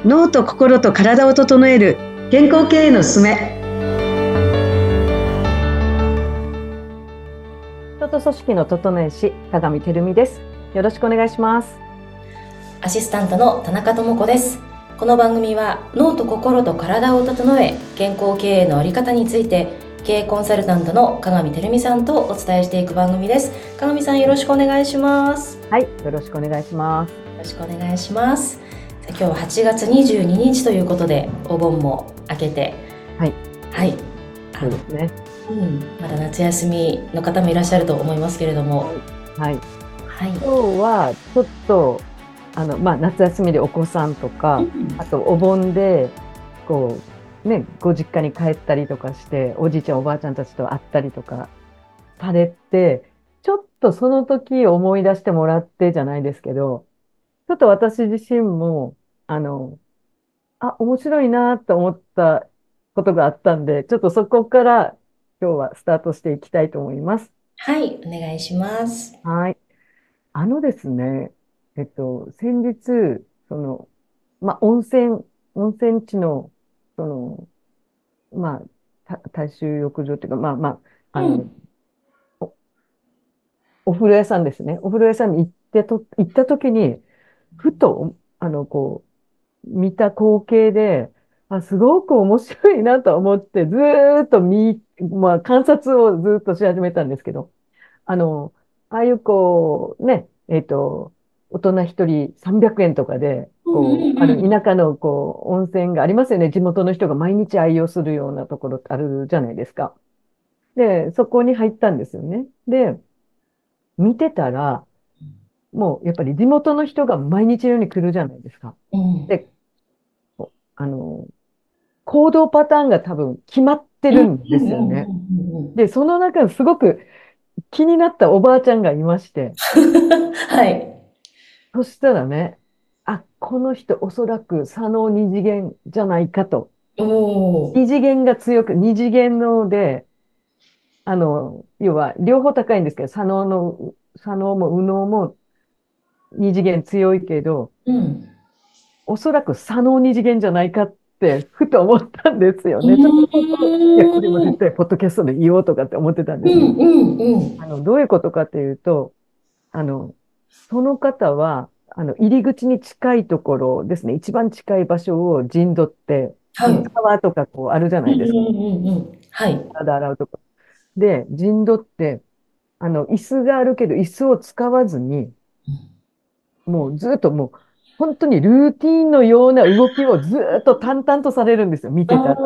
脳と心と体を整える健康経営のすすめ。 人と組織の整え師、田上照美です。よろしくお願いします。 アシスタントの田中智子です。この番組は脳と心と体を整え、健康経営のあり方について経営コンサルタントの加賀見照美さんとお伝えしていく番組です。加賀見さん、よろしくお願いします。 はい、よろしくお願いします。 よろしくお願いします。今日は8月22日ということで、お盆も明けて、 はい、 そうですね。 まだ夏休みの方もいらっしゃると思いますけれども、 はい、今日はちょっと夏休みでお子さんとか、あとお盆でご実家に帰ったりとかして、おじいちゃんおばあちゃんたちと会ったりとかされて、ちょっとその時思い出してもらってじゃないですけど、ちょっと私自身も面白いなと思ったことがあったんで、ちょっとそこから今日はスタートしていきたいと思います。 はい、お願いします。 はい。ですね、先日、温泉地の、その、大衆浴場っていうか、お風呂屋さんですね。お風呂屋さんに行った時に、ふと、見た光景で、すごく面白いなと思って、ずーっと観察をずーっとし始めたんですけど、ああいう大人一人300円とかで、ある田舎の温泉がありますよね。地元の人が毎日愛用するようなところってあるじゃないですか。で、そこに入ったんですよね。で、見てたら、もうやっぱり地元の人が毎日のように来るじゃないですか。で、あの、行動パターンが多分決まってるんですよね。で、その中ですごく気になったおばあちゃんがいまして。 はい。 そしたらね、この人おそらく左脳二次元じゃないかと。二次元が強く、二次元ので、要は両方高いんですけど、左脳も右脳も二次元強いけど、おそらく左脳二次元じゃないかって、ふと思ったんですよね。ちょっといや、これも絶対ポッドキャストで言おうとかって思ってたんですけど、どういうことかというと、その方は、入り口に近いところですね、一番近い場所を陣取って、川とかあるじゃないですか。 はい。 体洗うとこ。で、陣取って、椅子があるけど、椅子を使わずに、もうずっと本当にルーティンのような動きをずっと淡々とされるんですよ、見てたら。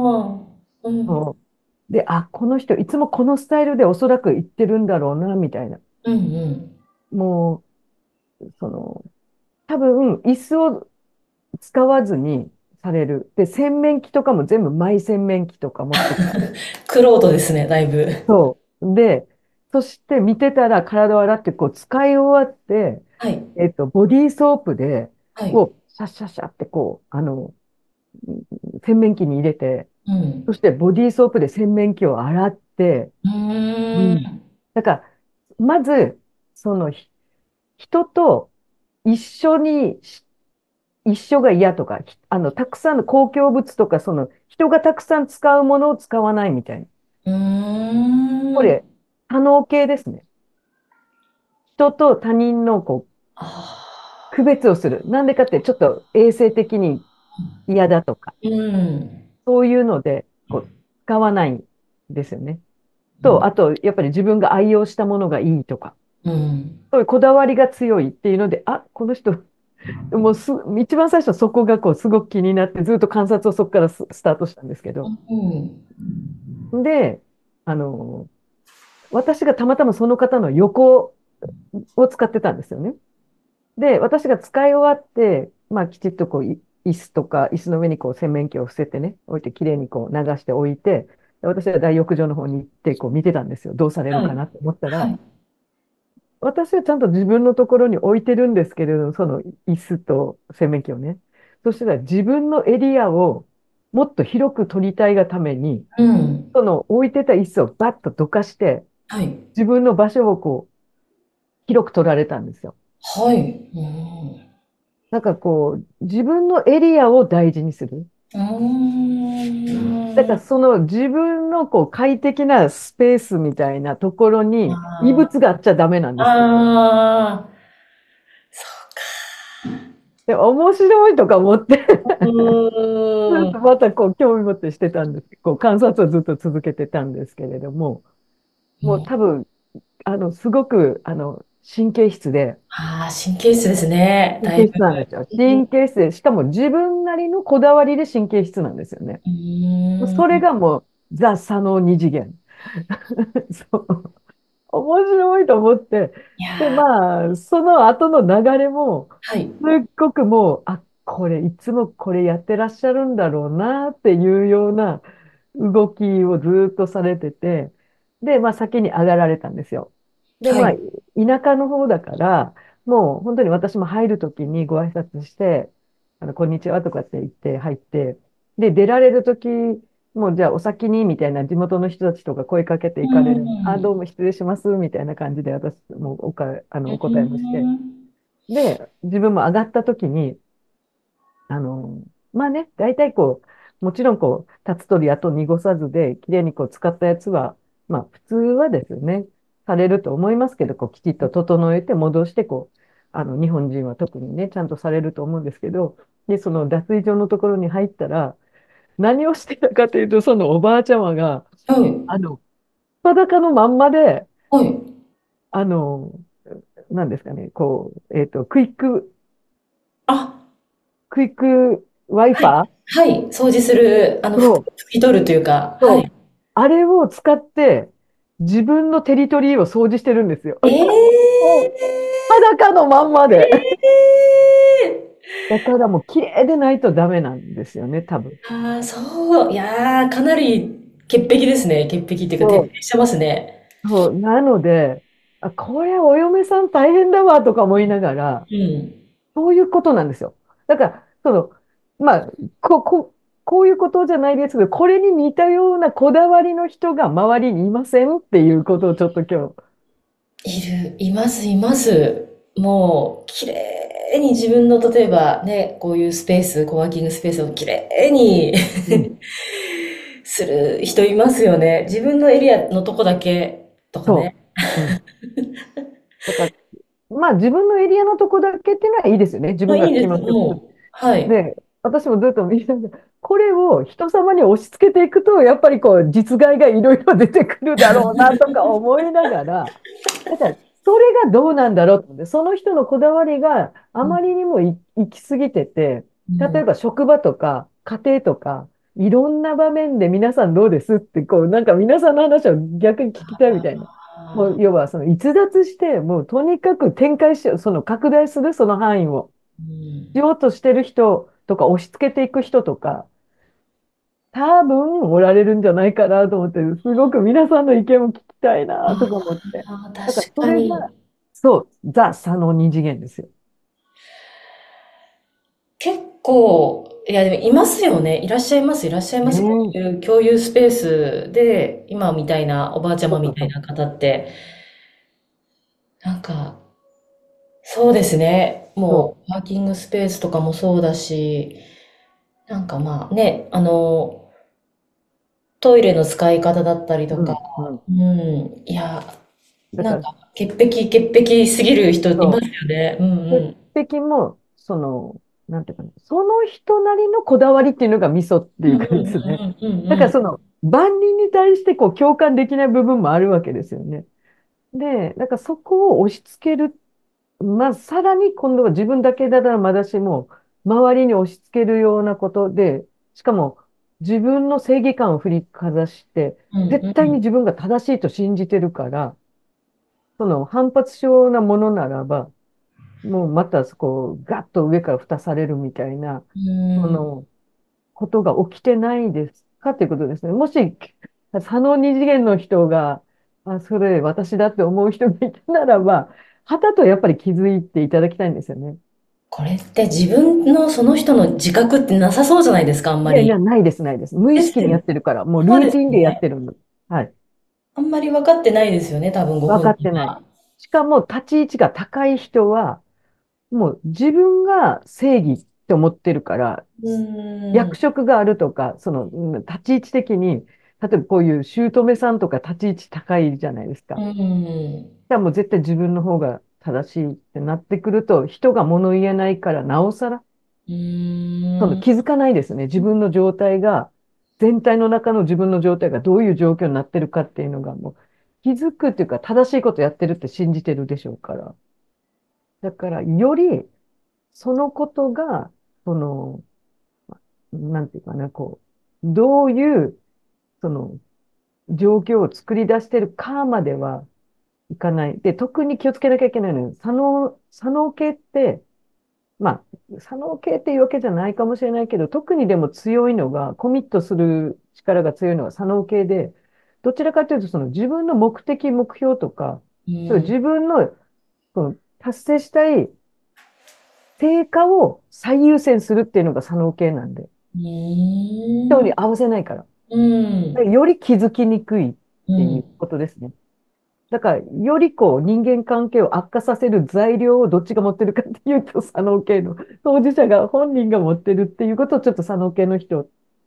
で、この人、いつもこのスタイルでおそらく行ってるんだろうな、みたいな。もう、多分、椅子を使わずにされる。で、洗面器とかも全部マイ洗面器とか持ってきて。 クロートですね、だいぶ。 そう。で、そして見てたら体を洗って、使い終わって、 はい。 ボディーソープで、 はい。 シャッシャッシャって洗面器に入れて、そしてボディーソープで洗面器を洗って、だから、まず、人と一緒に一緒が嫌とか、たくさんの公共物とか、人がたくさん使うものを使わないみたいな。これ、多能系ですね。人と他人の区別をする。なんでかって、ちょっと衛生的に嫌だとか、そういうので、使わないんですよね。あと、やっぱり自分が愛用したものがいいとか、そういうこだわりが強いっていうので、この人、もう一番最初そこがすごく気になって、ずっと観察をそこからスタートしたんですけど。で、私がたまたまその方の横を使ってたんですよね。で、私が使い終わって、きちっと椅子とか、椅子の上に洗面器を伏せてね、置いて、きれいに流しておいて、私は大浴場の方に行って、見てたんですよ。どうされるかなと思ったら、私はちゃんと自分のところに置いてるんですけれど、その椅子と洗面器をね。そしたら自分のエリアをもっと広く取りたいがために、その置いてた椅子をバッとどかして、自分の場所を広く取られたんですよ。 はい。 なんかこう、自分のエリアを大事にする。だからその自分のこう快適なスペースみたいなところに異あ物があっちゃダメなんあ、 ですよ。 ああ、そで、面白いとか思ってうか。うーん。 またこう興味持ってしてたんです。こう観察をずっと続けてたんですけれども、もうもう、 多分、すごく、神経質で、 ああ、神経質ですね。 神経だいぶ。 質なんですよ。神経質で、しかも自分なりのこだわりで神経質なんですよね。 うーそれん。 がもう、ザ・左脳二次元。そう。面白いと思って。で、 いやまあ、その後の流れも、 ー、はい。 すっごくもう、あ、これ、いつもこれやってらっしゃるんだろうな、っていうような動きをずっとされてて、で、まあ、先に上がられたんですよ。で、まあ、 はい。 田舎の方だから、もう本当に私も入るときにご挨拶して、こんにちはとかって言って入って、で、出られるとき、もうじゃあお先にみたいな地元の人たちとか声かけてういかれる。あ、 ん。 どうも失礼しますみたいな感じで私もうお答えもして。 ん。 で、自分も上がったときに、あの、まあね、大体こう、もちろんこう、立つ鳥跡濁さずで、きれいにこう使ったやつは、まあ普通はですよね、されると思いますけど、こう、きちっと整えて戻して、こう、日本人は特にね、ちゃんとされると思うんですけど、で、その脱衣所のところに入ったら、何をしてたかというと、そのおばあちゃまが、 はい。 あの、裸のまんまで、 はい。 あの、なんですかね、こう、 あ、 クイックワイはい。 パはい。掃除する、 ーを、 拭き取るというか、はそう、 い。 あれを使って自分のテリトリーを掃除してるんですよ。もうえ裸のまんまで。 えだからもう綺麗でないとダメなんですよね、多分。 ああ、そう。いやー、かなり潔癖ですね。潔癖っていうか、徹そう、 底してますね。 そう、なので、あ、これお嫁さん大変だわとか思いながら、 うん。 そういうことなんですよ。だから、まあ、こ、こ、こういうことじゃないですけど、これに似たようなこだわりの人が周りにいませんっていうことをちょっと今日。 います、います。もう、綺麗に自分の、例えばね、こういうスペース、コワーキングスペースを綺麗にうん、 する人いますよね。自分のエリアのとこだけとかそね。 う。うん。だから、まあ自分のエリアのとこだけっていうのはいいですよね。自まあ、 分がいいです。 気持ちよく。 もう、はい。 で、私もずっと見てて、これを人様に押し付けていくと、やっぱりこう、実害がいろいろ出てくるだろうなとか思いながら、だから、それがどうなんだろうと思って、その人のこだわりがあうん。 まりにも行き過ぎてて、 うん。 例えば職場とか家庭とか、いろんな場面で皆さんどうですって、こう、なんか皆さんの話を逆に聞きたいみたいな。もう、 あ要は、その逸脱して、もうとにかく展開しよう、その拡大する、その範囲を。 ー、うん。 しようとしてる人とか、押し付けていく人とか、多分おられるんじゃないかなと思って、すごく皆さんの意見を聞きたいなとか思って。 ああ、 だから、 確それが、 かに。 そう、ザ・左脳二次元ですよ。 結構、いや、でもいますよね。いらっしゃいます、いらっしゃいます。こねえ。 ういう共有スペースで、今みたいなおばあちゃそうそうそう。 まみたいな方って、なんか、そうですね。 そもう、ワーキングスペースとかもそうだし、なんかまあね、トイレの使い方だったりとう。うか、 ん、うん。 うん、いや、 だから、 なんか、潔癖すぎる人いまそすよね。うんう、鉄うん。 壁も、なんていうかな、その人なりのこだわりっていうのがミソっていうかうんうんですね。 うんうんうんうん。 だから万人に対してこう共感できない部分もあるわけですよね。で、だからそこを押し付ける。まあ、さらに今度は自分だけだったらまだしも、周りに押し付けるようなことで、しかも自分の正義感を振りかざして、 うん絶うん。 対に自分が正しいと信じてるから、その反発しようなものならば、もうまたそこをガッと上から蓋されるみたいな、 うん。 そのことが起きてないですかっていうことですね。もし、左脳二次元の人が、あ、それ私だって思う人がいたならば、はたとやっぱり気づいていただきたいんですよね。 これって自分のその人の自覚ってなさそうじゃないですか、あんまり。 いやいや、ないです、ないです。無意識にやですよね。 ってるから、もうルそうですーティンでやっね。 てるんです。はい。 あんまり分かってないですよね、多分ご分か本ってない。 人は。 しかも、立ち位置が高い人は、 もう自分が正義って思ってるから、役職があるとか、その立ち位置的に、例えばこういう姑さんとか立ち位置高いじゃないですか。じゃあもう絶対自分の方が正しいってなってくると、人が物言えないからなおさら、その気づかないですね。自分の状態が、全体の中の自分の状態がどういう状況になってるかっていうのがもう気づくっていうか正しいことやってるって信じてるでしょうから。だから、より、そのことが、その、なんていうかな、こう、どういう、その、状況を作り出してるかまではいかない。で、特に気をつけなきゃいけないのは、左脳系って、まあ、左脳系っていうわけじゃないかもしれないけど、特にでも強いのが、コミットする力が強いのは左脳系で、どちらかというと、その自分の目的、目標とか、自分の、その達成したい成果を最優先するっていうのが左脳系なんで。人に合わせないから。より気づきにくいっていうことですね。だから、よりこう人間関係を悪化させる材料をどっちが持ってるかっていうと、左脳系の当事者が本人が持ってるっていうことをちょっと左脳系の人、ち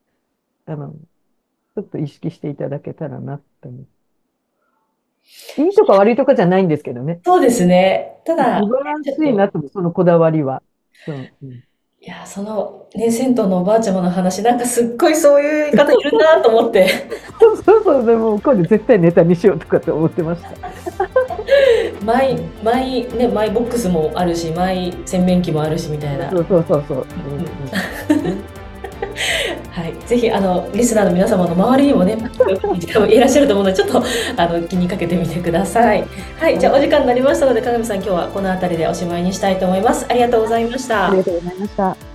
ょっと意識していただけたらなって思う。いいとか悪いとかじゃないんですけどね。 そうですね。ただ、 素晴らしいなと思う、そのこだわりは。 いや、その、ね、銭湯のおばあちゃまの話、なんかすっごいそういう方いるなと思って。 そう、でも、今度絶対ネタにしようとかって思ってました。 マイボックスもあるし、マイ洗面器もあるし、みたいな。 そう。 はい、ぜひリスナーの皆様の周りにもね、多分いらっしゃると思うので、ちょっと気にかけてみてください。はい、じゃあお時間になりましたので、鏡さん、今日はこの辺りでおしまいにしたいと思います。ありがとうございました。 ありがとうございました。